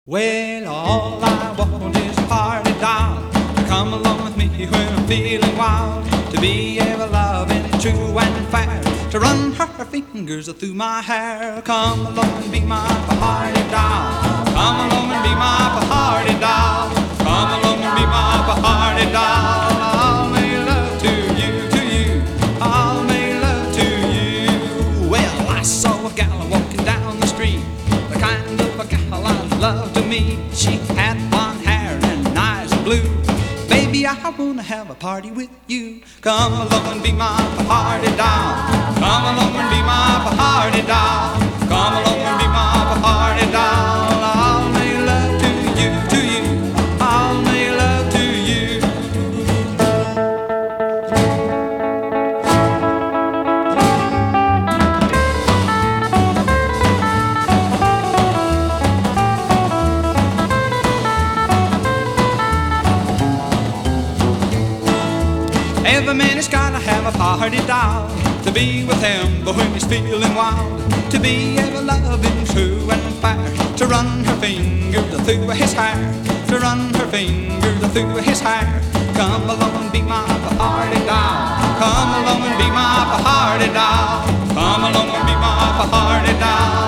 Well, all I want is a party doll to come along with me when I'm feeling wild, to be ever loving, true and fair, to run her fingers through my hair. Come along and be my party doll. Come along and be my party doll. Come along and be my party doll. I'll make love to you. I'll make love to you. Well, I saw a gal walking down the street, the kind of a gal I love to meet. She had blonde hair and eyes of blue. Baby, I wanna have a party with you. Come along and be my party doll. Come along and be my party doll. Come along and be my party doll. I'll make love to you. I'll make love to you. Every man has gotta have a party doll to be with him, but when he's feeling wild, to be ever loving, true and fair, to run her fingers through his hair, to run her fingers through his hair. Come along and be my party doll. Come along and be my party doll. Come along and be my party doll.